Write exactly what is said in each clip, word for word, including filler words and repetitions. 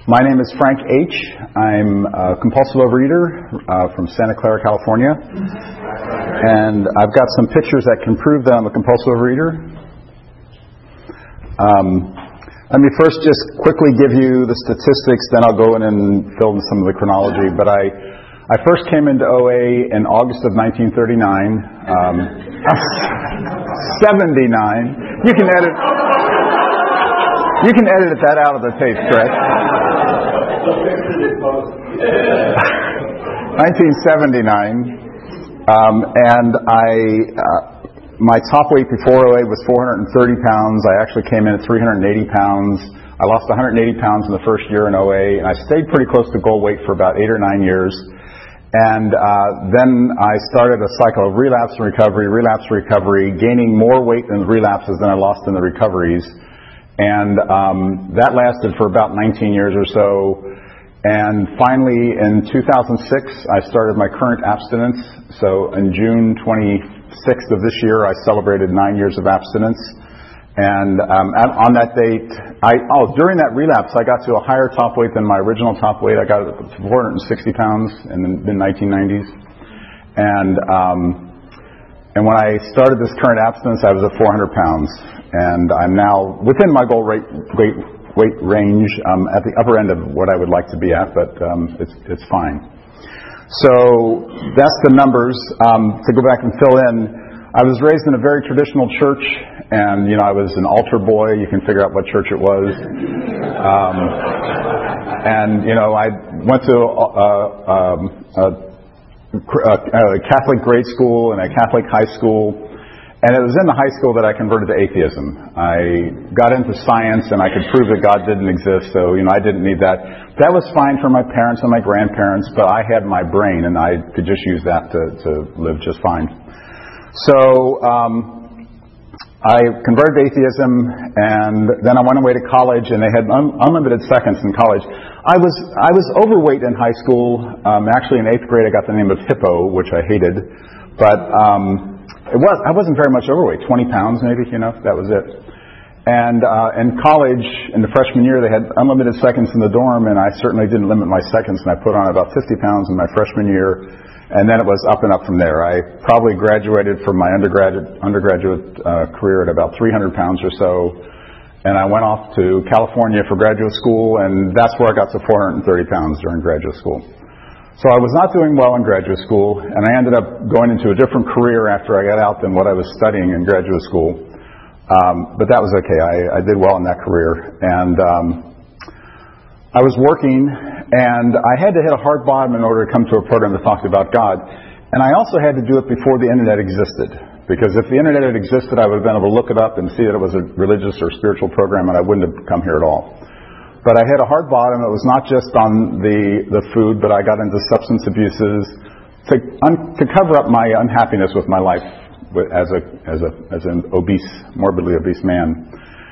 My name is Frank H. I'm a compulsive overeater uh, from Santa Clara, California. And I've got some pictures that can prove that I'm a compulsive overeater. Um, let me first just quickly give you the statistics, then I'll go in and fill in some of the chronology. But I, I first came into O A in August of nineteen thirty-nine. Um, seventy-nine. You can edit... You can edit that out of the tape, correct? nineteen seventy-nine, um, and I, uh, my top weight before O A was four hundred thirty pounds. I actually came in at three hundred eighty pounds. I lost one hundred eighty pounds in the first year in O A, and I stayed pretty close to goal weight for about eight or nine years. And uh, then I started a cycle of relapse and recovery, relapse and recovery, gaining more weight in the relapses than I lost in the recoveries. And um, that lasted for about nineteen years or so. And finally, in two thousand six, I started my current abstinence. So in June twenty-sixth of this year, I celebrated nine years of abstinence. And um, at, on that date, I oh during that relapse, I got to a higher top weight than my original top weight. I got to four hundred sixty pounds in the mid nineteen nineties. And um, and when I started this current abstinence, I was at four hundred pounds. And I'm now within my goal rate, weight, weight range, um, at the upper end of what I would like to be at, but um, it's it's fine. So that's the numbers. Um, to go back and fill in, I was raised in a very traditional church, and you know I was an altar boy. You can figure out what church it was. Um, and you know I went to a, a, a, a Catholic grade school and a Catholic high school. And it was in the high school that I converted to atheism. I got into science and I could prove that God didn't exist, so, you know, I didn't need that. That was fine for my parents and my grandparents, but I had my brain and I could just use that to, to live just fine. So, um, I converted to atheism, and then I went away to college, and they had un- unlimited seconds in college. I was, I was overweight in high school. Um, actually in eighth grade I got the name of Hippo, which I hated. But, um, It was. I wasn't very much overweight, twenty pounds maybe, you know, that was it. And uh, in college, in the freshman year, they had unlimited seconds in the dorm, and I certainly didn't limit my seconds, and I put on about fifty pounds in my freshman year, and then it was up and up from there. I probably graduated from my undergraduate, undergraduate uh, career at about three hundred pounds or so, and I went off to California for graduate school, and that's where I got to four hundred thirty pounds during graduate school. So I was not doing well in graduate school, and I ended up going into a different career after I got out than what I was studying in graduate school. Um, but that was okay. I, I did well in that career. And um, I was working, and I had to hit a hard bottom in order to come to a program that talked about God. And I also had to do it before the Internet existed. Because if the Internet had existed, I would have been able to look it up and see that it was a religious or spiritual program, and I wouldn't have come here at all. But I hit a hard bottom. It was not just on the, the food, but I got into substance abuses to, un, to cover up my unhappiness with my life as a, as a, as an obese, morbidly obese man.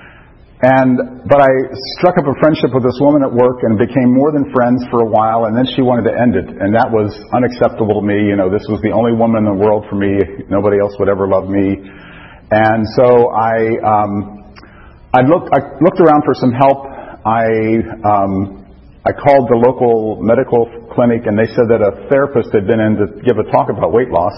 And, but I struck up a friendship with this woman at work and became more than friends for a while, and then she wanted to end it. And that was unacceptable to me. You know, this was the only woman in the world for me. Nobody else would ever love me. And so I, um, I looked, I looked around for some help. I um, I called the local medical clinic, and they said that a therapist had been in to give a talk about weight loss.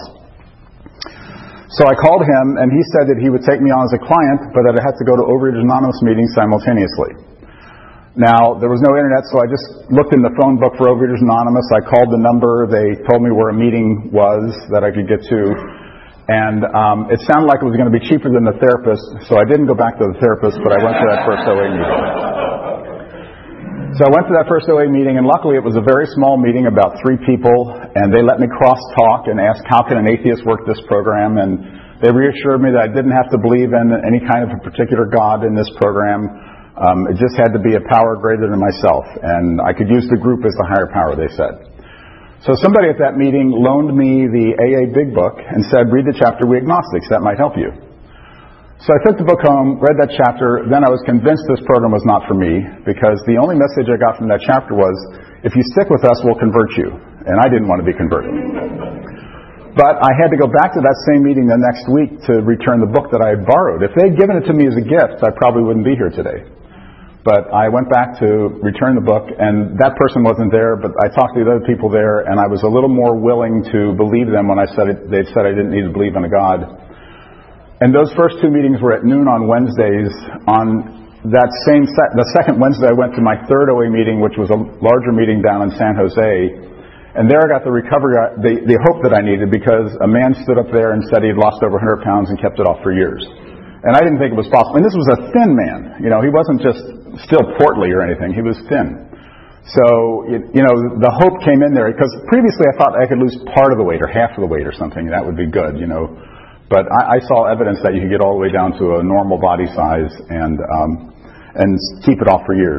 So I called him, and he said that he would take me on as a client, but that I had to go to Overeaters Anonymous meetings simultaneously. Now, there was no internet, so I just looked in the phone book for Overeaters Anonymous. I called the number. They told me where a meeting was that I could get to. And um, it sounded like it was going to be cheaper than the therapist, so I didn't go back to the therapist, but I went to that first O A meeting. So I went to that first O A meeting, and luckily it was a very small meeting, about three people, and they let me cross-talk and ask, how can an atheist work this program? And they reassured me that I didn't have to believe in any kind of a particular God in this program. Um, it just had to be a power greater than myself, and I could use the group as the higher power, they said. So somebody at that meeting loaned me the A A Big Book and said, read the chapter, We Agnostics, that might help you. So I took the book home, read that chapter, then I was convinced this program was not for me, because the only message I got from that chapter was, if you stick with us, we'll convert you. And I didn't want to be converted. But I had to go back to that same meeting the next week to return the book that I had borrowed. If they had given it to me as a gift, I probably wouldn't be here today. But I went back to return the book, and that person wasn't there, but I talked to the other people there, and I was a little more willing to believe them when I said it, they'd said I didn't need to believe in a God. And those first two meetings were at noon on Wednesdays. On that same, se- the second Wednesday, I went to my third O A meeting, which was a larger meeting down in San Jose. And there I got the recovery, the, the hope that I needed, because a man stood up there and said he had lost over one hundred pounds and kept it off for years. And I didn't think it was possible. And this was a thin man. You know, he wasn't just still portly or anything. He was thin. So, you know, the hope came in there, because previously I thought I could lose part of the weight or half of the weight or something. That would be good, you know. But I, I saw evidence that you could get all the way down to a normal body size and um, and keep it off for years.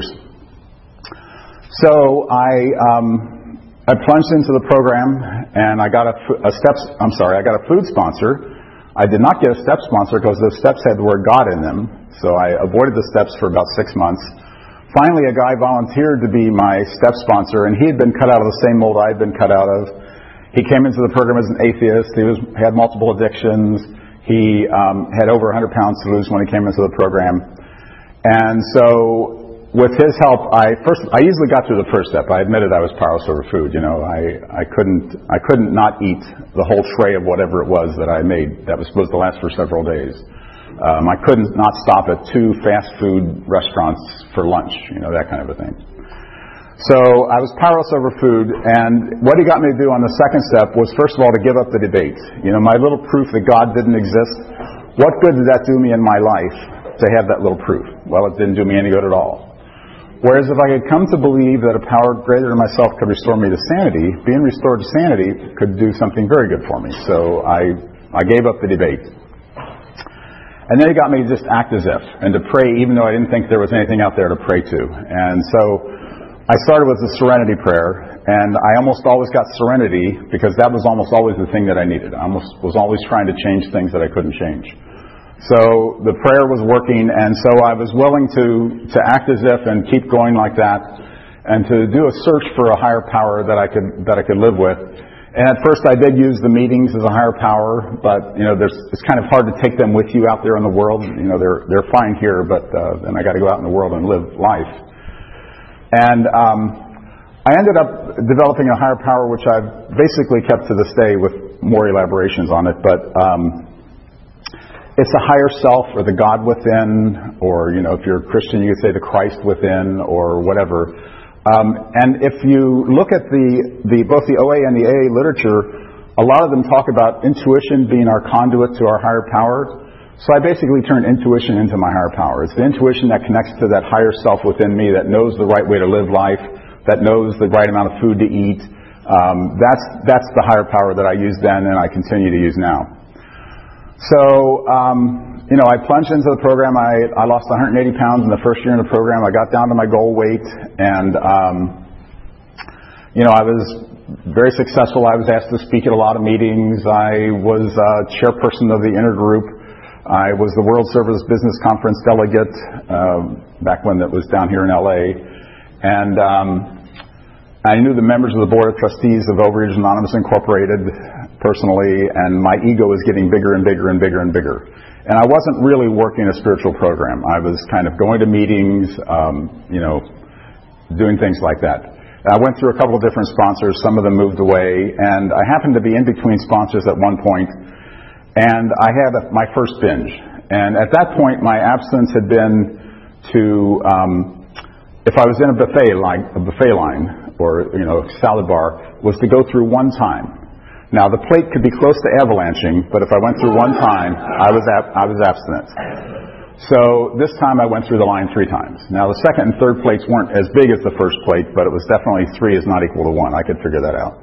So I um, I plunged into the program, and I got a, a steps. I'm sorry, I got a food sponsor. I did not get a step sponsor because those steps had the word God in them. So I avoided the steps for about six months. Finally, a guy volunteered to be my step sponsor, and he had been cut out of the same mold I had been cut out of. He came into the program as an atheist. He was had multiple addictions. He um, had over one hundred pounds to lose when he came into the program. And so with his help, I first I easily got through the first step. I admitted I was powerless over food. You know, I, I couldn't I couldn't not eat the whole tray of whatever it was that I made that was supposed to last for several days. Um, I couldn't not stop at two fast food restaurants for lunch, you know, that kind of a thing. So I was powerless over food, and what he got me to do on the second step was, first of all, to give up the debate. You know, my little proof that God didn't exist, what good did that do me in my life to have that little proof? Well, it didn't do me any good at all. Whereas if I had come to believe that a power greater than myself could restore me to sanity, being restored to sanity could do something very good for me. So I, I gave up the debate. And then he got me to just act as if, and to pray even though I didn't think there was anything out there to pray to. And so I started with the serenity prayer, and I almost always got serenity because that was almost always the thing that I needed. I almost was always trying to change things that I couldn't change. So the prayer was working, and so I was willing to, to act as if and keep going like that, and to do a search for a higher power that I could that I could live with. And at first I did use the meetings as a higher power, but, you know, there's, it's kind of hard to take them with you out there in the world. You know, they're, they're fine here, but, uh, then I got to go out in the world and live life. And, um, I ended up developing a higher power, which I've basically kept to this day with more elaborations on it, but, um, it's a higher self, or the God within, or, you know, if you're a Christian, you could say the Christ within, or whatever. Um, and if you look at the, the both the O A and the A A literature, a lot of them talk about intuition being our conduit to our higher power. So I basically turned intuition into my higher power. It's the intuition that connects to that higher self within me, that knows the right way to live life, that knows the right amount of food to eat. Um, that's that's the higher power that I used then, and I continue to use now. So, um, you know, I plunged into the program. I, I lost one hundred eighty pounds in the first year in the program. I got down to my goal weight, and, um, you know, I was very successful. I was asked to speak at a lot of meetings. I was uh, chairperson of the intergroup. I was the World Service Business Conference delegate uh, back when it was down here in L A. And um, I knew the members of the Board of Trustees of Overeaters Anonymous Incorporated personally, and my ego was getting bigger and bigger and bigger and bigger. And I wasn't really working a spiritual program. I was kind of going to meetings, um, you know, doing things like that. I went through a couple of different sponsors. Some of them moved away, and I happened to be in between sponsors at one point, and I had a, my first binge. And at that point, my abstinence had been to, um, if I was in a buffet line, a buffet line, or, you know, salad bar, was to go through one time. Now, the plate could be close to avalanching, but if I went through one time, I was ab- I was abstinent. So this time I went through the line three times. Now, the second and third plates weren't as big as the first plate, but it was definitely three is not equal to one. I could figure that out.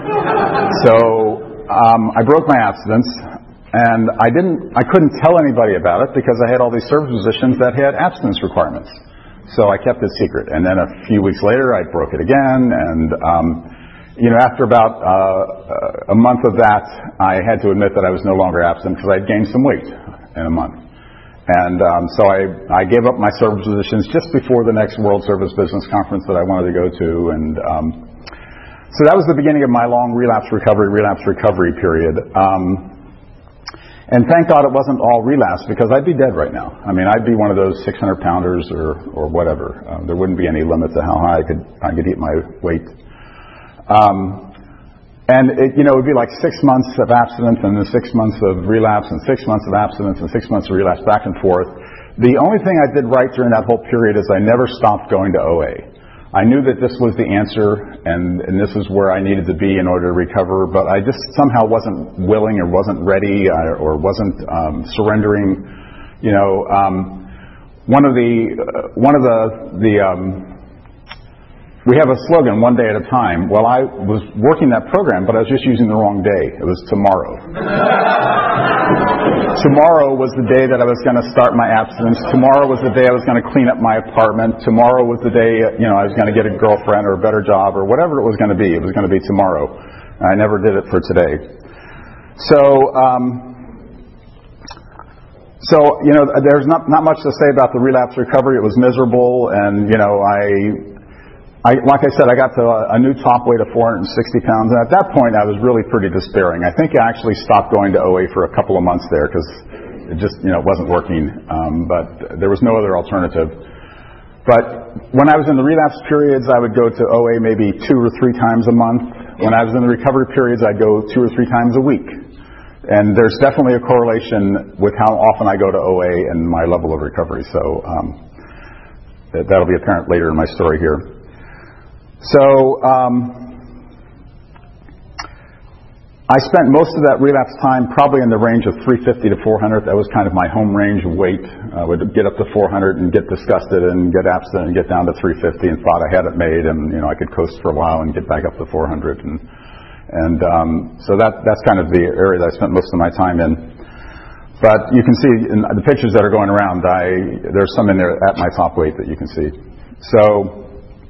So um, I broke my abstinence, and I didn't. I couldn't tell anybody about it because I had all these service positions that had abstinence requirements. So I kept it secret. And then a few weeks later, I broke it again, and um, you know, after about uh, a month of that, I had to admit that I was no longer abstinent because I had gained some weight in a month. And um, so I, I gave up my service positions just before the next World Service Business Conference that I wanted to go to. And um, so that was the beginning of my long relapse recovery, relapse recovery period. Um, And thank God it wasn't all relapse, because I'd be dead right now. I mean, I'd be one of those six hundred pounders or, or whatever. Um, there wouldn't be any limit to how high I could, I could eat my weight. Um, and it, you know, it would be like six months of abstinence and then six months of relapse and six months of abstinence and six months of relapse, back and forth. The only thing I did right during that whole period is I never stopped going to O A. I knew that this was the answer, and, and this is where I needed to be in order to recover, but I just somehow wasn't willing or wasn't ready or, or wasn't um, surrendering. You know, um, one of the uh, one of the the um, we have a slogan, one day at a time. Well, I was working that program, but I was just using the wrong day. It was tomorrow. Tomorrow was the day that I was going to start my abstinence. Tomorrow was the day I was going to clean up my apartment. Tomorrow was the day, you know, I was going to get a girlfriend or a better job or whatever it was going to be. It was going to be tomorrow. I never did it for today. So, um, so you know, there's not not much to say about the relapse recovery. It was miserable, and you know, I. I, like I said, I got to a, a new top weight of four hundred sixty pounds, and at that point I was really pretty despairing. I think I actually stopped going to O A for a couple of months there because it just, you know, wasn't working, um, but there was no other alternative. But when I was in the relapse periods, I would go to O A maybe two or three times a month. When I was in the recovery periods, I'd go two or three times a week. And there's definitely a correlation with how often I go to O A and my level of recovery, so um, that'll be apparent later in my story here. So, um, I spent most of that relapse time probably in the range of three fifty to four hundred. That was kind of my home range of weight. I would get up to four hundred and get disgusted and get abstinent and get down to three fifty and thought I had it made, and, you know, I could coast for a while and get back up to four hundred. And, and um, so that that's kind of the area that I spent most of my time in. But you can see in the pictures that are going around, I, there's some in there at my top weight that you can see. So,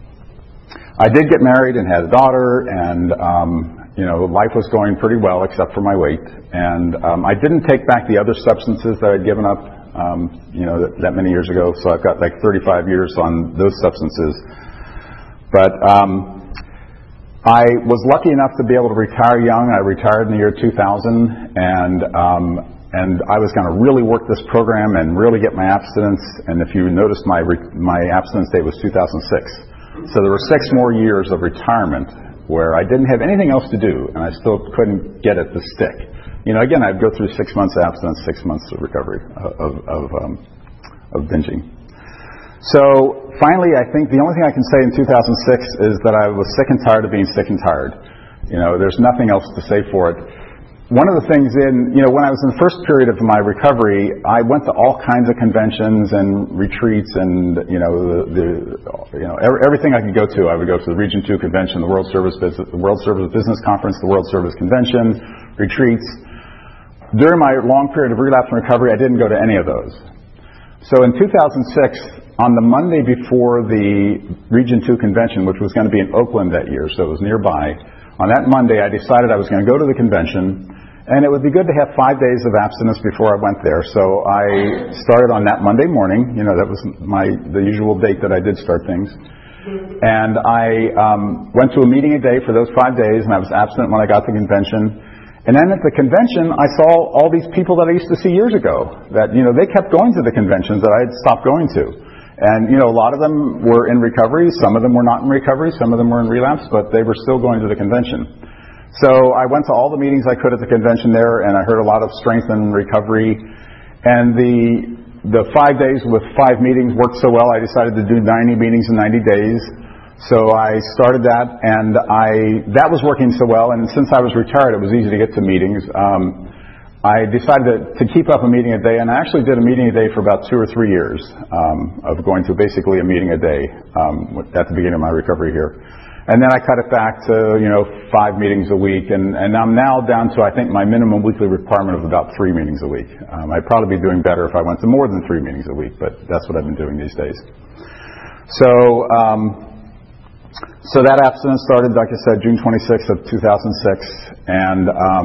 I did get married and had a daughter, and um, you know, life was going pretty well except for my weight. And um, I didn't take back the other substances that I'd given up, um, you know, that, that many years ago. So I've got like thirty-five years on those substances. But um, I was lucky enough to be able to retire young. I retired in the year two thousand, and um, and I was going to really work this program and really get my abstinence. And if you noticed, my re- my abstinence date was two thousand six. So there were six more years of retirement where I didn't have anything else to do, and I still couldn't get it to stick. You know, again, I'd go through six months of abstinence, six months of recovery, of of, um, of binging. So finally, I think the only thing I can say in two thousand six is that I was sick and tired of being sick and tired. You know, there's nothing else to say for it. One of the things in, you know, when I was in the first period of my recovery, I went to all kinds of conventions and retreats and, you know, the, the you know, every, everything I could go to. I would go to the Region two Convention, the World Service Business, the World Service Business Conference, the World Service Convention, retreats. During my long period of relapse and recovery, I didn't go to any of those. So in two thousand six, on the Monday before the Region two Convention, which was going to be in Oakland that year, so it was nearby, on that Monday I decided I was going to go to the convention. And it would be good to have five days of abstinence before I went there. So I started on that Monday morning. You know, that was my the usual date that I did start things. And I um, went to a meeting a day for those five days, and I was abstinent when I got to the convention. And then at the convention, I saw all these people that I used to see years ago. That, you know, they kept going to the conventions that I had stopped going to. And, you know, a lot of them were in recovery. Some of them were not in recovery. Some of them were in relapse, but they were still going to the convention. So I went to all the meetings I could at the convention there, and I heard a lot of strength and recovery. And the the five days with five meetings worked so well, I decided to do ninety meetings in ninety days. So I started that, and I that was working so well. And since I was retired, it was easy to get to meetings. Um, I decided to, to keep up a meeting a day, and I actually did a meeting a day for about two or three years um, of going to basically a meeting a day um, at the beginning of my recovery here. And then I cut it back to, you know, five meetings a week. And, and I'm now down to, I think, my minimum weekly requirement of about three meetings a week. Um, I'd probably be doing better if I went to more than three meetings a week, but that's what I've been doing these days. So, um, so that abstinence started, like I said, June twenty-sixth of two thousand six. And, um,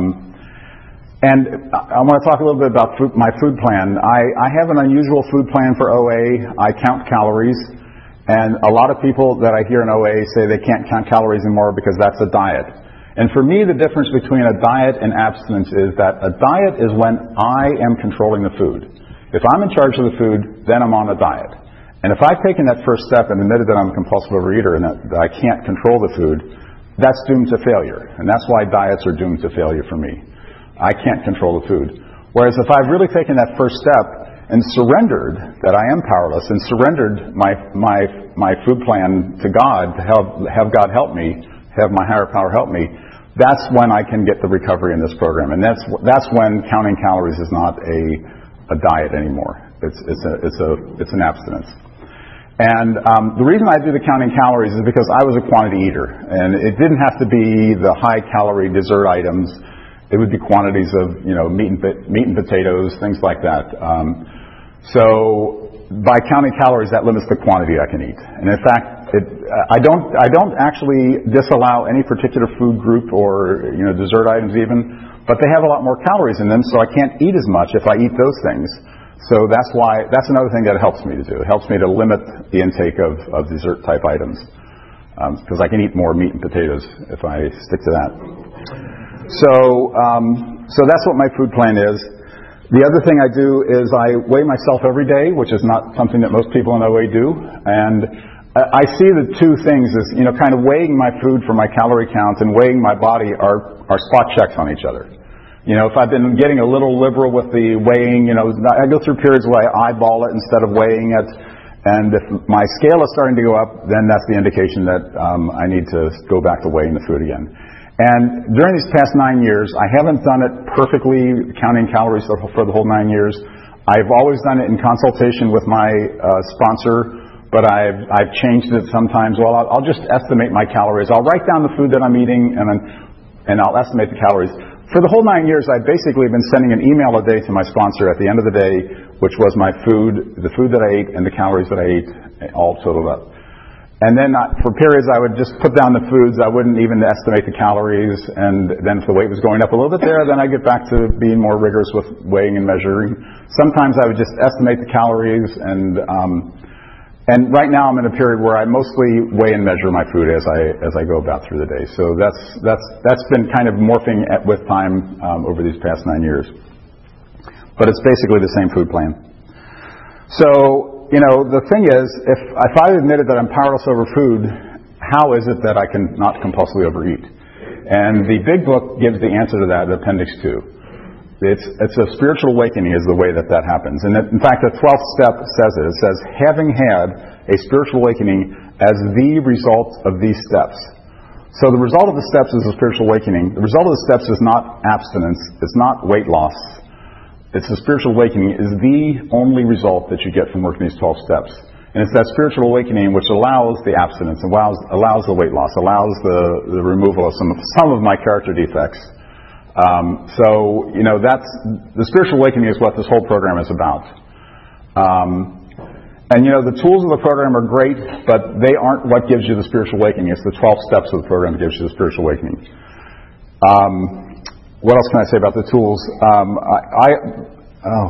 and I want to talk a little bit about food, my food plan. I, I have an unusual food plan for O A. I count calories. And a lot of people that I hear in O A say they can't count calories anymore because that's a diet. And for me, the difference between a diet and abstinence is that a diet is when I am controlling the food. If I'm in charge of the food, then I'm on a diet. And if I've taken that first step and admitted that I'm a compulsive overeater and that, that I can't control the food, that's doomed to failure. And that's why diets are doomed to failure for me. I can't control the food. Whereas if I've really taken that first step and surrendered that I am powerless and surrendered my my my food plan to God, to have, have God help me, have my higher power help me, that's when I can get the recovery in this program. And that's that's when counting calories is not a a diet anymore. It's it's a it's a it's an abstinence. And um, the reason I do the counting calories is because I was a quantity eater, and it didn't have to be the high calorie dessert items. It would be quantities of, you know, meat and meat and potatoes, things like that. Um, so by counting calories, that limits the quantity I can eat. And in fact, it, I don't I don't actually disallow any particular food group or, you know, dessert items even, but they have a lot more calories in them, so I can't eat as much if I eat those things. So that's why, that's another thing that it helps me to do. It helps me to limit the intake of, of dessert-type items, because um, I can eat more meat and potatoes if I stick to that. So, um, so that's what my food plan is. The other thing I do is I weigh myself every day, which is not something that most people in O A do. And I see the two things as, you know, kind of weighing my food for my calorie count and weighing my body are, are spot checks on each other. You know, if I've been getting a little liberal with the weighing, you know, I go through periods where I eyeball it instead of weighing it. And if my scale is starting to go up, then that's the indication that um, I need to go back to weighing the food again. And during these past nine years, I haven't done it perfectly, counting calories for the whole nine years. I've always done it in consultation with my uh, sponsor, but I've, I've changed it sometimes. Well, I'll, I'll just estimate my calories. I'll write down the food that I'm eating, and then, and I'll estimate the calories. For the whole nine years, I've basically been sending an email a day to my sponsor at the end of the day, which was my food, the food that I ate, and the calories that I ate, all totaled up. And then uh, for periods, I would just put down the foods. I wouldn't even estimate the calories. And then if the weight was going up a little bit there, then I'd get back to being more rigorous with weighing and measuring. Sometimes I would just estimate the calories. And um, and right now I'm in a period where I mostly weigh and measure my food as I as I go about through the day. So that's that's that's been kind of morphing at, with time um, over these past nine years. But it's basically the same food plan. So, you know, the thing is, if, if I've admitted that I'm powerless over food, how is it that I can not compulsively overeat? And the big book gives the answer to that in Appendix two. It's, it's a spiritual awakening is the way that that happens. And it, in fact, the twelfth step says it. It says, having had a spiritual awakening as the result of these steps. So the result of the steps is a spiritual awakening. The result of the steps is not abstinence. It's not weight loss. It's the spiritual awakening is the only result that you get from working these twelve steps. And it's that spiritual awakening which allows the abstinence, allows, allows the weight loss, allows the, the removal of some, some of my character defects. Um, so, you know, that's, the spiritual awakening is what this whole program is about. Um, and, you know, the tools of the program are great, but they aren't what gives you the spiritual awakening. It's the twelve steps of the program that gives you the spiritual awakening. Um, What else can I say about the tools? Um, I, I, oh,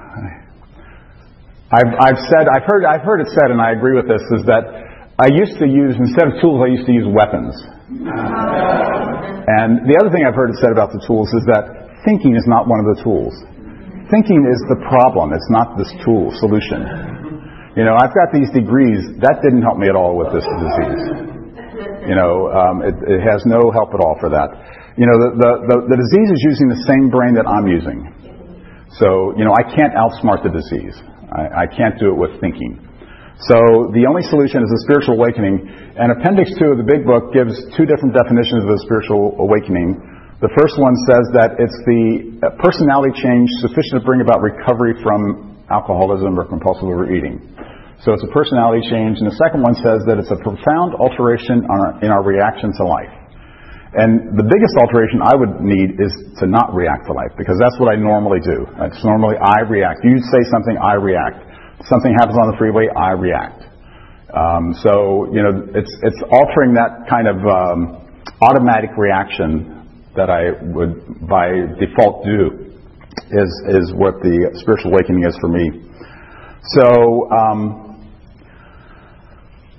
I've, I've said, I've heard, I've heard it said, and I agree with this, is that I used to use, instead of tools, I used to use weapons. And the other thing I've heard it said about the tools is that thinking is not one of the tools. Thinking is the problem. It's not this tool solution. You know, I've got these degrees. That didn't help me at all with this disease. You know, um, it, it has no help at all for that. You know, the, the, the, the disease is using the same brain that I'm using. So, you know, I can't outsmart the disease. I, I can't do it with thinking. So the only solution is a spiritual awakening. And Appendix two of the big book gives two different definitions of a spiritual awakening. The first one says that it's the personality change sufficient to bring about recovery from alcoholism or compulsive overeating. So it's a personality change. And the second one says that it's a profound alteration on our, in our reaction to life. And the biggest alteration I would need is to not react to life, because that's what I normally do. It's normally I react. You say something, I react. Something happens on the freeway, I react. Um, so, you know, it's it's altering that kind of um, automatic reaction that I would by default do is is what the spiritual awakening is for me. So, um,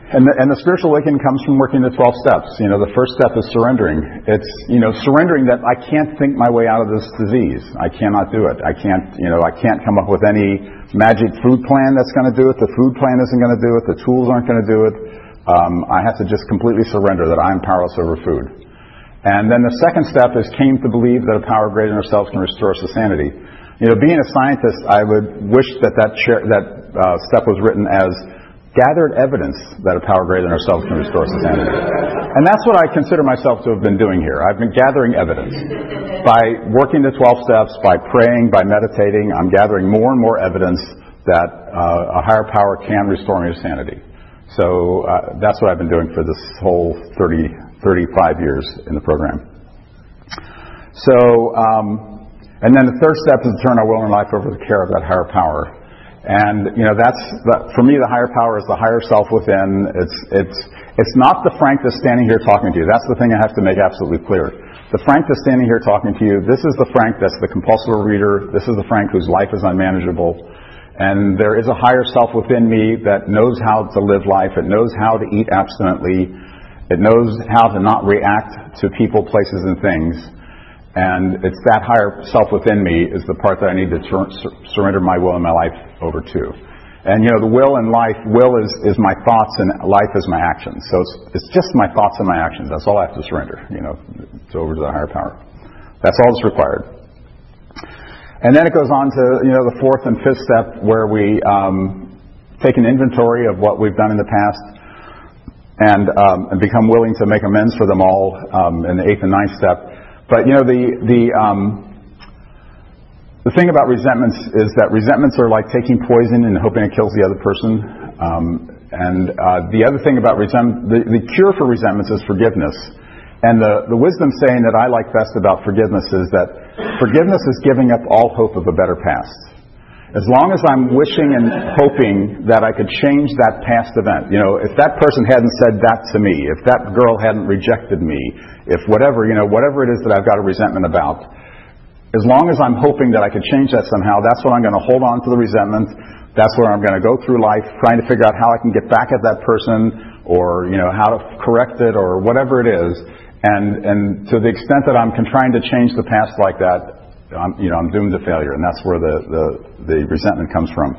And the, and the spiritual awakening comes from working the twelve steps. You know, the first step is surrendering. It's, you know, surrendering that I can't think my way out of this disease. I cannot do it. I can't, you know, I can't come up with any magic food plan that's going to do it. The food plan isn't going to do it. The tools aren't going to do it. Um, I have to just completely surrender that I'm powerless over food. And then the second step is came to believe that a power greater than ourselves can restore us to sanity. You know, being a scientist, I would wish that that, chair, that uh, step was written as gathered evidence that a power greater than ourselves can restore us to sanity. And that's what I consider myself to have been doing here. I've been gathering evidence. By working the twelve steps, by praying, by meditating, I'm gathering more and more evidence that uh, a higher power can restore me to sanity. So uh, that's what I've been doing for this whole thirty, thirty-five years in the program. So, um, and then the third step is to turn our will and life over to the care of that higher power. And, you know, that's, the, for me, the higher power is the higher self within. It's, it's, it's not the Frank that's standing here talking to you. That's the thing I have to make absolutely clear. The Frank that's standing here talking to you, this is the Frank that's the compulsive reader. This is the Frank whose life is unmanageable. And there is a higher self within me that knows how to live life. It knows how to eat abstinently. It knows how to not react to people, places, and things. And it's that higher self within me is the part that I need to sur- sur- surrender my will and my life over to. And, you know, the will and life, will is, is my thoughts and life is my actions. So it's, it's just my thoughts and my actions. That's all I have to surrender, you know, to over to the higher power. That's all that's required. And then it goes on to, you know, the fourth and fifth step where we um, take an inventory of what we've done in the past and, um, and become willing to make amends for them all um, in the eighth and ninth step. But, you know, the the um, the thing about resentments is that resentments are like taking poison and hoping it kills the other person. Um, and uh, the other thing about resentment, the, the cure for resentments is forgiveness. And the, the wisdom saying that I like best about forgiveness is that forgiveness is giving up all hope of a better past. As long as I'm wishing and hoping that I could change that past event, you know, if that person hadn't said that to me, if that girl hadn't rejected me, if whatever, you know, whatever it is that I've got a resentment about, as long as I'm hoping that I could change that somehow, that's when I'm going to hold on to the resentment. That's where I'm going to go through life trying to figure out how I can get back at that person or, you know, how to correct it or whatever it is. And, and to the extent that I'm trying to change the past like that, I'm, you know, I'm doomed to failure, and that's where the, the, the resentment comes from.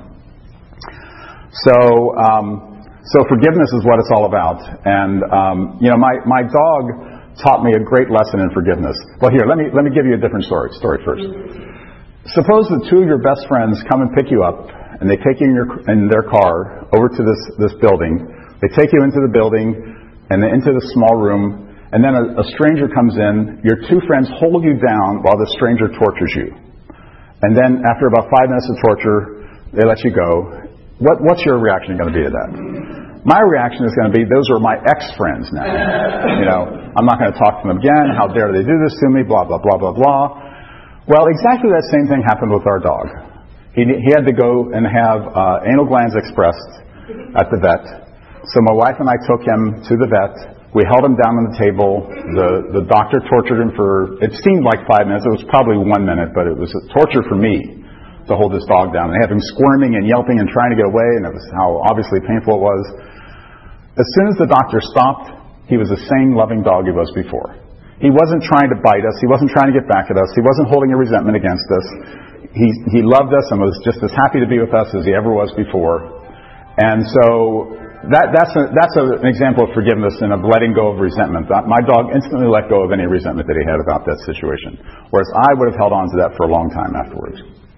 So, um, so forgiveness is what it's all about. And, um, you know, my, my dog taught me a great lesson in forgiveness. Well, here, let me, let me give you a different story, story first. Suppose the two of your best friends come and pick you up, and they take you in, your, in their car over to this, this building. They take you into the building, and then into the small room, and then a, a stranger comes in, your two friends hold you down while the stranger tortures you. And then after about five minutes of torture, they let you go. What, what's your reaction going to be to that? My reaction is going to be, those are my ex-friends now. You know, I'm not going to talk to them again. How dare they do this to me? Blah, blah, blah, blah, blah. Well, exactly that same thing happened with our dog. He, he had to go and have uh, anal glands expressed at the vet. So my wife and I took him to the vet. We held him down on the table. The, the doctor tortured him for, it seemed like five minutes. It was probably one minute, but it was a torture for me to hold this dog down. And have him squirming and yelping and trying to get away, and it was how obviously painful it was. As soon as the doctor stopped, he was the same loving dog he was before. He wasn't trying to bite us. He wasn't trying to get back at us. He wasn't holding a resentment against us. He, he loved us and was just as happy to be with us as he ever was before. And so That, that's a, that's a, an example of forgiveness and of letting go of resentment. My dog instantly let go of any resentment that he had about that situation, whereas I would have held on to that for a long time afterwards.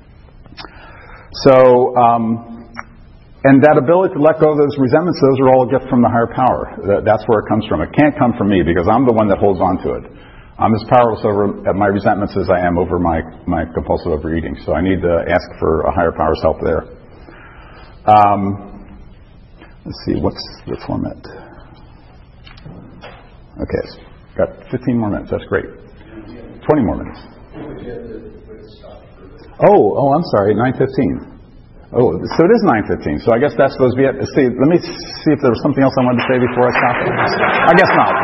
So, um, and that ability to let go of those resentments, those are all a gift from the higher power. That, that's where it comes from. It can't come from me because I'm the one that holds on to it. I'm as powerless over my resentments as I am over my, my compulsive overeating. So I need to ask for a higher power's help there. Um, Let's see, what's the format? Okay, got fifteen more minutes. That's great. twenty more minutes. Oh, oh, I'm sorry, nine fifteen. Oh, so it is nine fifteen. So I guess that's supposed to be it. See, let me see if there was something else I wanted to say before I stop. I guess not.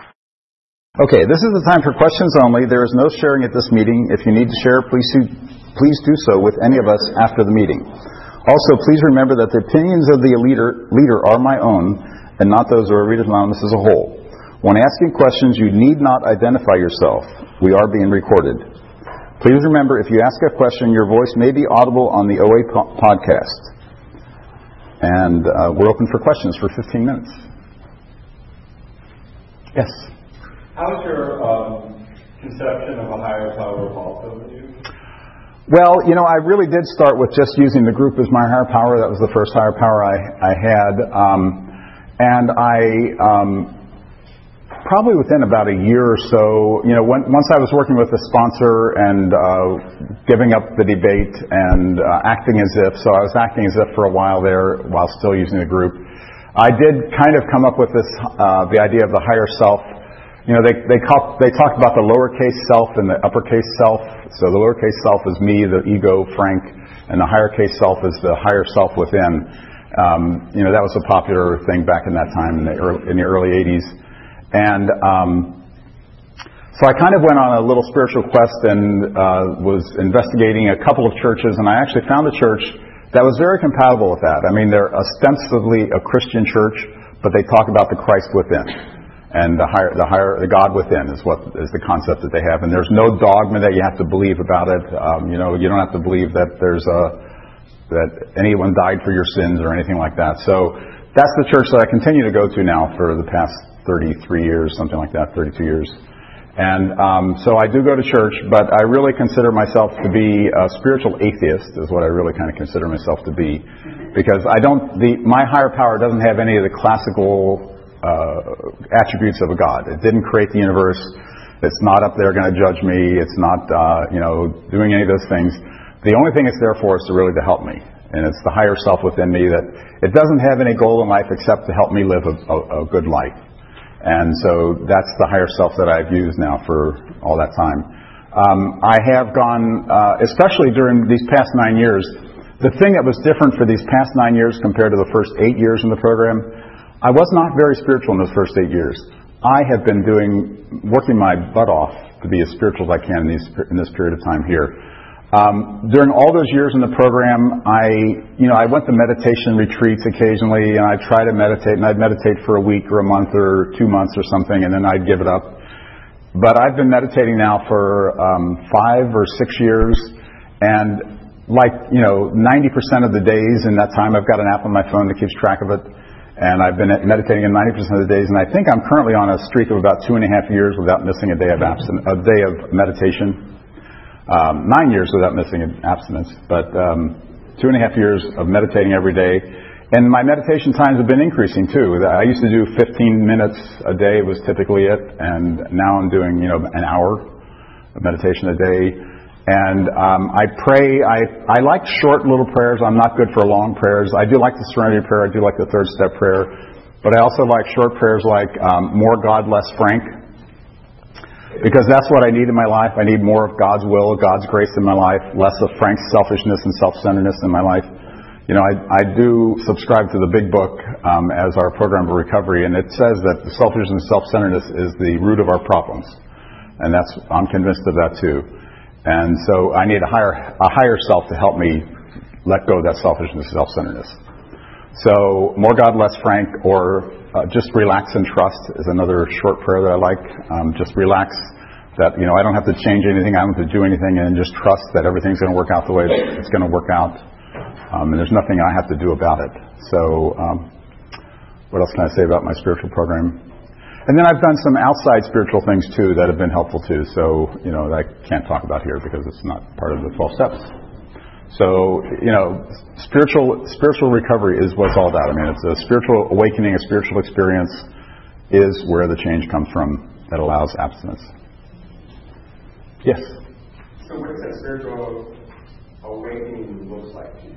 Okay, this is the time for questions only. There is no sharing at this meeting. If you need to share, please please do so with any of us after the meeting. Also, please remember that the opinions of the leader, leader are my own and not those of Readers Anonymous as a whole. When asking questions, you need not identify yourself. We are being recorded. Please remember, if you ask a question, your voice may be audible on the O A po- podcast. And uh, we're open for questions for fifteen minutes. Yes? How's your um, conception of a higher power evolved over you? Well, you know, I really did start with just using the group as my higher power. That was the first higher power I, I had. Um, and I, um, probably within about a year or so, you know, when, once I was working with the sponsor and uh, giving up the debate and uh, acting as if, so I was acting as if for a while there while still using the group. I did kind of come up with this, uh, the idea of the higher self. You know, they they, call, they talked about the lowercase self and the uppercase self. So the lowercase self is me, the ego, Frank, and the higher case self is the higher self within. Um, you know, that was a popular thing back in that time in the early, in the early eighties. And um, so I kind of went on a little spiritual quest and uh, was investigating a couple of churches, and I actually found a church that was very compatible with that. I mean, they're ostensibly a Christian church, but they talk about the Christ within. And the higher, the higher, the God within is what is the concept that they have. And there's no dogma that you have to believe about it. Um, you know, you don't have to believe that there's a, that anyone died for your sins or anything like that. So that's the church that I continue to go to now for the past thirty-three years, something like that, thirty-two years. And um, so I do go to church, but I really consider myself to be a spiritual atheist, is what I really kind of consider myself to be, because I don't. The my higher power doesn't have any of the classical Uh, attributes of a God. It didn't create the universe. It's not up there going to judge me. It's not, uh, you know, doing any of those things. The only thing it's there for is to really to help me. And it's the higher self within me that it doesn't have any goal in life except to help me live a, a, a good life. And so that's the higher self that I've used now for all that time. Um, I have gone, uh, especially during these past nine years, the thing that was different for these past nine years compared to the first eight years in the program, I was not very spiritual in those first eight years. I have been doing, working my butt off to be as spiritual as I can in, these, in this period of time here. Um, during all those years in the program, I, you know, I went to meditation retreats occasionally, and I'd try to meditate, and I'd meditate for a week or a month or two months or something, and then I'd give it up. But I've been meditating now for um, five or six years, and like, you know, ninety percent of the days in that time, I've got an app on my phone that keeps track of it. And I've been meditating in ninety percent of the days, and I think I'm currently on a streak of about two and a half years without missing a day of abstin- a day of meditation. Um, nine years without missing an abstinence, but um, two and a half years of meditating every day. And my meditation times have been increasing too. I used to do fifteen minutes a day was typically it, and now I'm doing, you know, an hour of meditation a day. And um, I pray, I, I like short little prayers. I'm not good for long prayers. I do like the Serenity Prayer. I do like the third step prayer. But I also like short prayers like um, more God, less Frank. Because that's what I need in my life. I need more of God's will, God's grace in my life, less of Frank's selfishness and self-centeredness in my life. You know, I, I do subscribe to the Big Book um, as our program of recovery, and it says that selfishness and self-centeredness is the root of our problems. And that's, I'm convinced of that too. And so I need a higher a higher self to help me let go of that selfishness and self-centeredness. So more God, less Frank, or uh, just relax and trust is another short prayer that I like. Um, just relax that, you know, I don't have to change anything. I don't have to do anything, and just trust that everything's going to work out the way it's going to work out. Um, and there's nothing I have to do about it. So um, what else can I say about my spiritual program? And then I've done some outside spiritual things too that have been helpful too. So, you know, that I can't talk about here because it's not part of the twelve steps. So, you know, spiritual spiritual recovery is what it's all about. I mean, it's a spiritual awakening, a spiritual experience is where the change comes from that allows abstinence. Yes? So what does that spiritual awakening look like to you?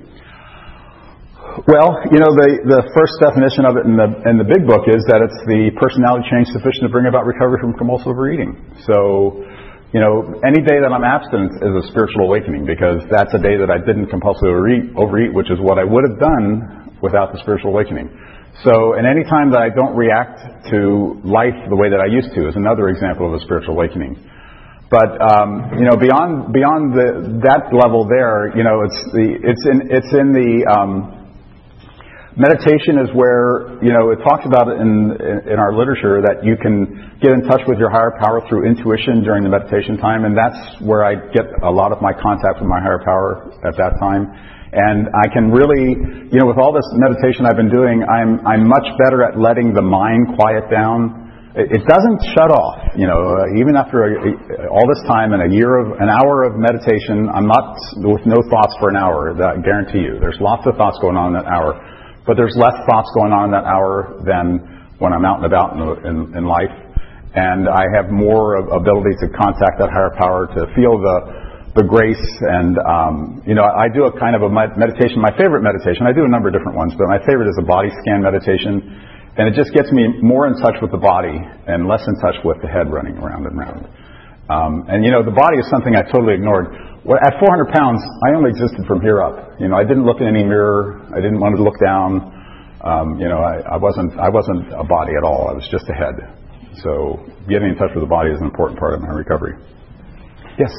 Well, you know, the, the first definition of it in the in the Big Book is that it's the personality change sufficient to bring about recovery from compulsive overeating. So, you know, any day that I'm abstinent is a spiritual awakening, because that's a day that I didn't compulsively overeat, overeat, which is what I would have done without the spiritual awakening. So, and any time that I don't react to life the way that I used to is another example of a spiritual awakening. but um, you know, beyond beyond the, that level there, you know, it's the it's in it's in the um, meditation is where, you know, it talks about it in in our literature that you can get in touch with your higher power through intuition during the meditation time, and that's where I get a lot of my contact with my higher power at that time. And I can really, you know, with all this meditation I've been doing, I'm I'm much better at letting the mind quiet down. It, it doesn't shut off, you know, uh, even after a, all this time and a year of an hour of meditation, I'm not with no thoughts for an hour. That I guarantee you. There's lots of thoughts going on in that hour, but there's less thoughts going on in that hour than when I'm out and about in, in, in life. And I have more ability to contact that higher power, to feel the the grace, and um, you know, I do a kind of a meditation. My favorite meditation, I do a number of different ones, but my favorite is a body scan meditation, and it just gets me more in touch with the body and less in touch with the head running around and around. Um, and you know, the body is something I totally ignored. Well, at four hundred pounds, I only existed from here up. You know, I didn't look in any mirror. I didn't want to look down. Um, you know, I, I wasn't I wasn't a body at all. I was just a head. So getting in touch with the body is an important part of my recovery. Yes.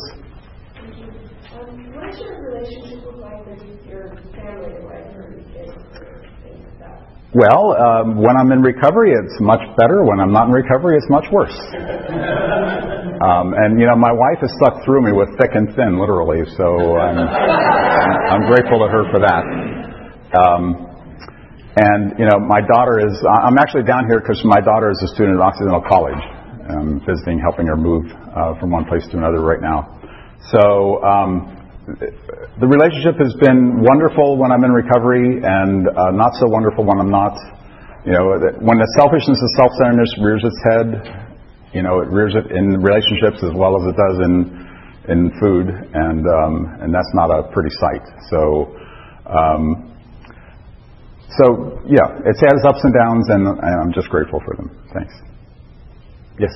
What's your relationship with like with your family, like your kids, or things like that? Well, um, when I'm in recovery, it's much better. When I'm not in recovery, it's much worse. um, and you know, my wife has stuck through me with thick and thin, literally. So I'm, I'm, I'm grateful to her for that. Um, and you know, my daughter is. I'm actually down here because my daughter is a student at Occidental College. I'm visiting, helping her move uh, from one place to another right now. So. Um, The relationship has been wonderful when I'm in recovery, and uh, not so wonderful when I'm not. You know, when the selfishness and self-centeredness rears its head, you know, it rears it in relationships as well as it does in in food, and um, and that's not a pretty sight. So, um, so yeah, it's had its ups and downs, and, and I'm just grateful for them. Thanks. Yes.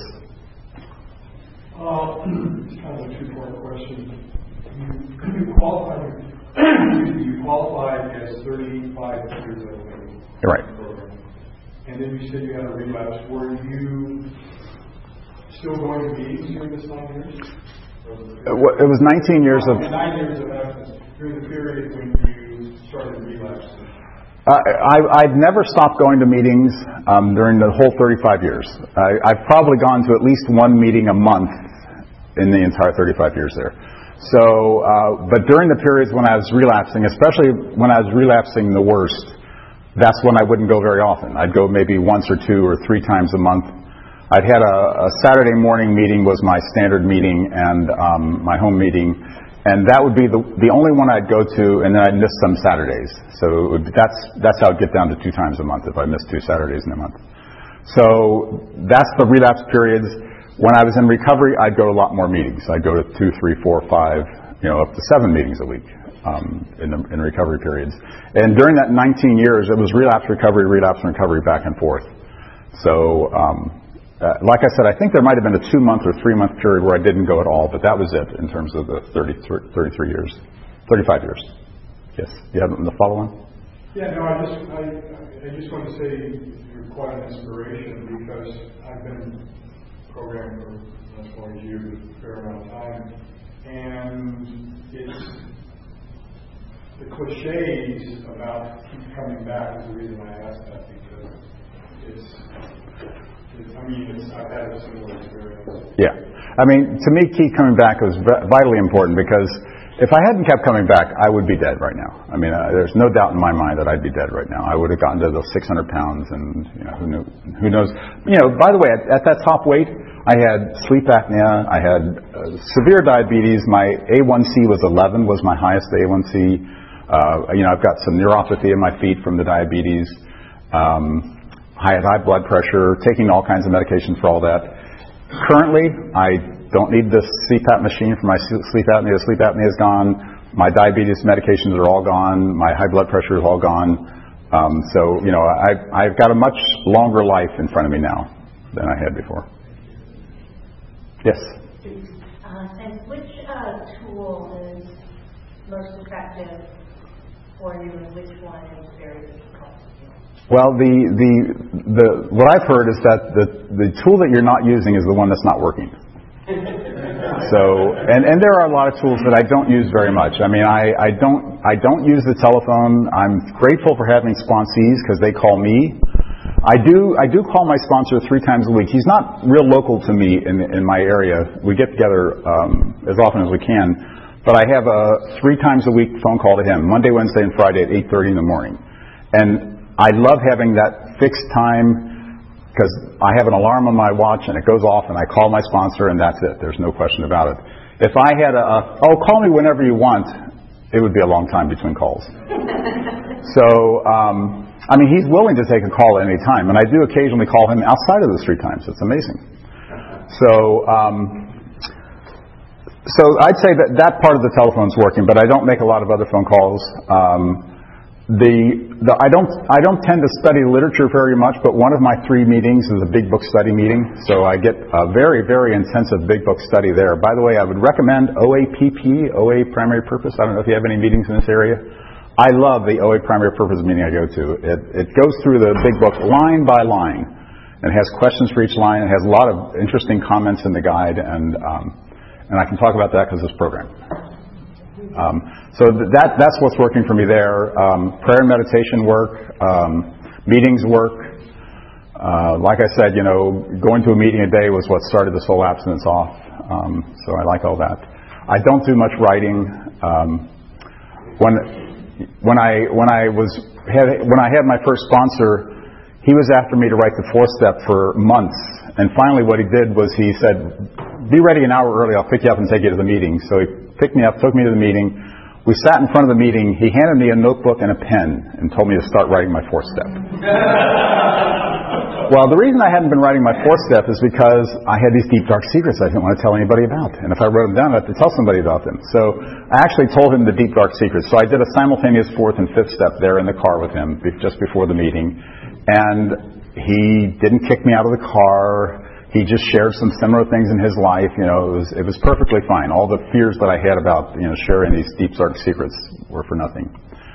Uh, it's kind of a two-part question. You qualified, you qualified as thirty-five years old. Right. And then you said you had a relapse. Were you still going to meetings during this nine years? It was nineteen years of... Nine years of absence during the period when you started relapsing. Uh, I, I've never stopped going to meetings um, during the whole thirty-five years. I, I've probably gone to at least one meeting a month in the entire thirty-five years there. So, uh, but during the periods when I was relapsing, especially when I was relapsing the worst, that's when I wouldn't go very often. I'd go maybe once or two or three times a month. I'd had a, a Saturday morning meeting was my standard meeting, and um, my home meeting, and that would be the the only one I'd go to, and then I'd miss some Saturdays. So it would, that's that's how I'd get down to two times a month if I missed two Saturdays in a month. So that's the relapse periods. When I was in recovery, I'd go to a lot more meetings. I'd go to two, three, four, five, you know, up to seven meetings a week um, in the in recovery periods. And during that nineteen years, it was relapse, recovery, relapse, and recovery back and forth. So, um, uh, like I said, I think there might have been a two-month or three-month period where I didn't go at all, but that was it in terms of the thirty, thirty-three years, thirty-five years. Yes. You have the follow-on? Yeah, no, I just I, I just want to say you're quite an inspiration, because I've been program for as far as you, a fair amount of time, and it's the cliches about keep coming back is the reason I asked that, because it's, it, I mean, it's, I've had a similar experience. Yeah, I mean, to me, keep coming back was vitally important, because if I hadn't kept coming back, I would be dead right now. I mean, uh, there's no doubt in my mind that I'd be dead right now. I would have gotten to those six hundred pounds, and you know, who knew, who knows? You know, by the way, at, at that top weight, I had sleep apnea. I had uh, severe diabetes. My A one C was eleven, was my highest A one C. Uh, you know, I've got some neuropathy in my feet from the diabetes. Um, I had high blood pressure, taking all kinds of medication for all that. Currently, I don't need the C PAP machine for my sleep apnea. Sleep apnea is gone. My diabetes medications are all gone. My high blood pressure is all gone. Um, so, you know, I've, I've got a much longer life in front of me now than I had before. Yes? Uh, and which uh, tool is most effective for you, and which one is very difficult? Well, the, the, the, what I've heard is that the, the tool that you're not using is the one that's not working. So, and, and there are a lot of tools that I don't use very much. I mean, I, I don't I don't use the telephone. I'm grateful for having sponsees because they call me. I do I do call my sponsor three times a week. He's not real local to me in in my area. We get together um, as often as we can, but I have a three times a week phone call to him, Monday, Wednesday, and Friday at eight thirty in the morning. And I love having that fixed time, because I have an alarm on my watch and it goes off and I call my sponsor and that's it. There's no question about it. If I had a, a oh, call me whenever you want, it would be a long time between calls. So, um, I mean, he's willing to take a call at any time, and I do occasionally call him outside of those three times. It's amazing. So, um, so I'd say that that part of the telephone's working, but I don't make a lot of other phone calls. Um, The, the I don't I don't tend to study literature very much, but one of my three meetings is a big book study meeting, so I get a very very intensive big book study there. By the way, I would recommend O A P P, O A Primary Purpose. I don't know if you have any meetings in this area. I love the O A Primary Purpose meeting I go to. It it goes through the big book line by line, and it has questions for each line. It has a lot of interesting comments in the guide, and um, and I can talk about that because of this program. Um, so that that's what's working for me there. Um, prayer and meditation work, um, meetings work. Uh, like I said, you know, going to a meeting a day was what started this whole abstinence off. Um, so I like all that. I don't do much writing. Um, when when I when I was had when I had my first sponsor, he was after me to write the fourth step for months, and finally what he did was he said, "Be ready an hour early. I'll pick you up and take you to the meeting." So he picked me up, took me to the meeting. We sat in front of the meeting. He handed me a notebook and a pen and told me to start writing my fourth step. Well, the reason I hadn't been writing my fourth step is because I had these deep, dark secrets I didn't want to tell anybody about. And if I wrote them down, I had to tell somebody about them. So I actually told him the deep, dark secrets. So I did a simultaneous fourth and fifth step there in the car with him just before the meeting. And he didn't kick me out of the car. He just shared some similar things in his life. You know, it was it was perfectly fine. All the fears that I had about, you know, sharing these deep, dark secrets were for nothing.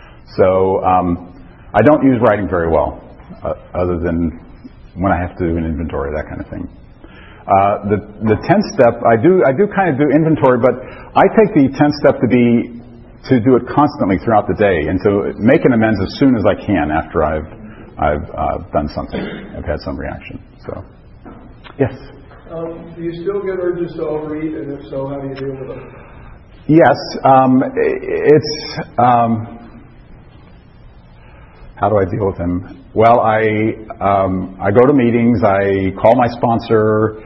So um, I don't use writing very well, uh, other than when I have to do an inventory, that kind of thing. Uh, the the tenth step, I do I do kind of do inventory, but I take the tenth step to be to do it constantly throughout the day and to make an amends as soon as I can after I've I've uh, done something, I've had some reaction. So. Yes? Um, do you still get urges to overeat, and if so, how do you deal with them? Yes. Um, it's... Um, how do I deal with them? Well, I um, I go to meetings. I call my sponsor.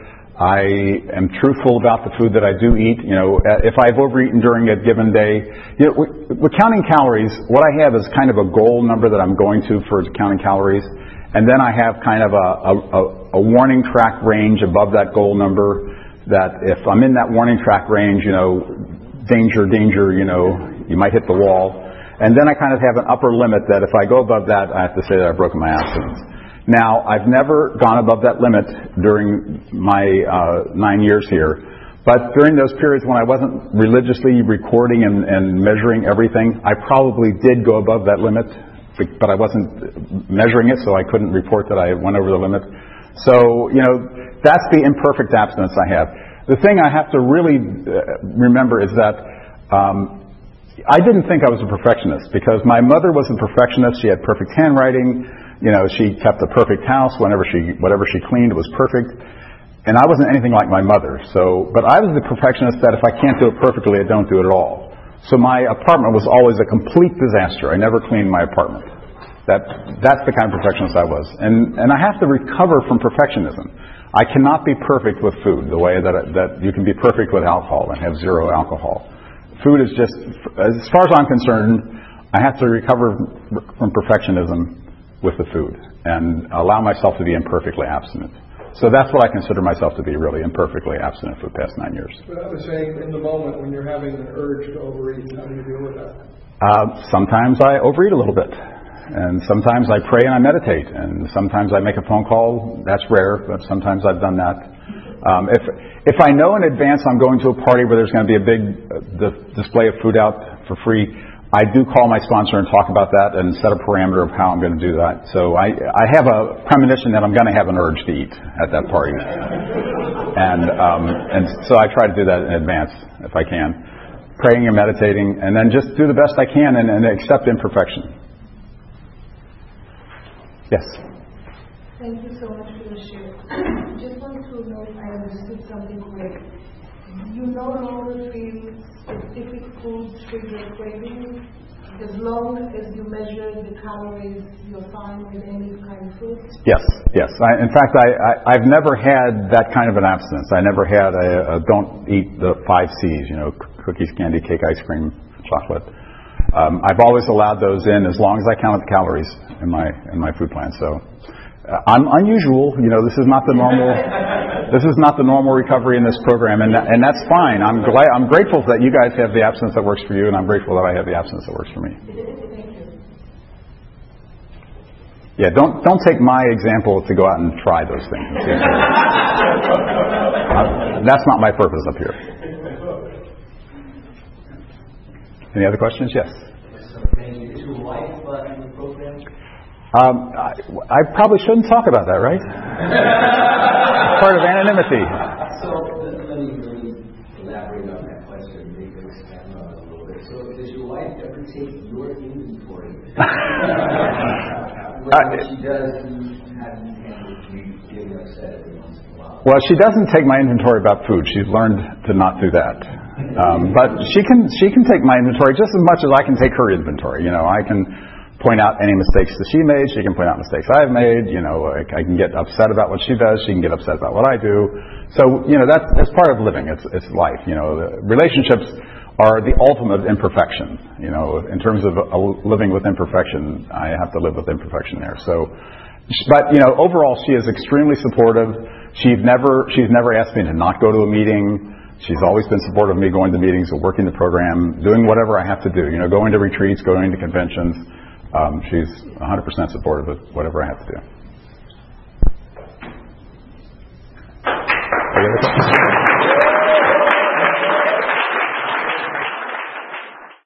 I am truthful about the food that I do eat. You know, if I've overeaten during a given day, you know, with counting calories, what I have is kind of a goal number that I'm going to for counting calories. And then I have kind of a, a, a warning track range above that goal number that if I'm in that warning track range, you know, danger, danger, you know, you might hit the wall. And then I kind of have an upper limit that if I go above that, I have to say that I've broken my abstinence. Now, I've never gone above that limit during my uh, nine years here. But during those periods when I wasn't religiously recording and, and measuring everything, I probably did go above that limit. But I wasn't measuring it, so I couldn't report that I went over the limit. So, you know, that's the imperfect abstinence I have. The thing I have to really uh, remember is that um, I didn't think I was a perfectionist, because my mother was a perfectionist. She had perfect handwriting. You know, she kept a perfect house. Whenever she, whatever she cleaned, it was perfect. And I wasn't anything like my mother. So, but I was the perfectionist that if I can't do it perfectly, I don't do it at all. So my apartment was always a complete disaster. I never cleaned my apartment. That that's the kind of perfectionist I was. And and I have to recover from perfectionism. I cannot be perfect with food the way that that you can be perfect with alcohol and have zero alcohol. Food is just, as far as I'm concerned, I have to recover from perfectionism with the food and allow myself to be imperfectly abstinent. So that's what I consider myself to be, really imperfectly abstinent for the past nine years. But I was saying, in the moment when you're having an urge to overeat, how do you deal with that? Uh, sometimes I overeat a little bit. And sometimes I pray and I meditate. And sometimes I make a phone call. That's rare, but sometimes I've done that. Um, if if I know in advance I'm going to a party where there's going to be a big uh, display of food out for free, I do call my sponsor and talk about that and set a parameter of how I'm going to do that. So I, I have a premonition that I'm going to have an urge to eat at that party. And um, and so I try to do that in advance if I can. Praying and meditating, and then just do the best I can and, and accept imperfection. Yes? Thank you so much for the share. Just want to know if I understood something correct. You no longer feel specific foods trigger cravings as long as you measure the calories you're fine with any kind of food? Yes, yes. I, in fact, I, I, I've never had that kind of an abstinence. I never had a, a don't eat the five C's, you know, cookies, candy, cake, ice cream, chocolate. Um, I've always allowed those in as long as I counted the calories in my in my food plan. So uh, I'm unusual. You know, this is not the normal. This is not the normal recovery in this program, and that, and that's fine. I'm glad. I'm grateful that you guys have the abstinence that works for you, and I'm grateful that I have the abstinence that works for me. Yeah, don't don't take my example to go out and try those things. uh, that's not my purpose up here. Any other questions? Yes. Is your wife uh, in the program? Um, I, I probably shouldn't talk about that, right? Part of anonymity. So let me, let me elaborate on that question, maybe expand on it a little bit. So does your wife ever take your inventory? What she does, you have you getting upset every once in a while. Well, she doesn't take my inventory about food. She's learned to not do that. Um, but she can she can take my inventory just as much as I can take her inventory. You know, I can point out any mistakes that she made. She can point out mistakes I've made. You know, I, I can get upset about what she does. She can get upset about what I do. So, you know, that's, that's part of living. It's, it's life. You know, the relationships are the ultimate imperfection. You know, in terms of uh, living with imperfection, I have to live with imperfection there. So, but, you know, overall, she is extremely supportive. She's never, she's never asked me to not go to a meeting. She's always been supportive of me going to meetings or working the program, doing whatever I have to do. You know, going to retreats, going to conventions. Um, she's one hundred percent supportive of whatever I have to do.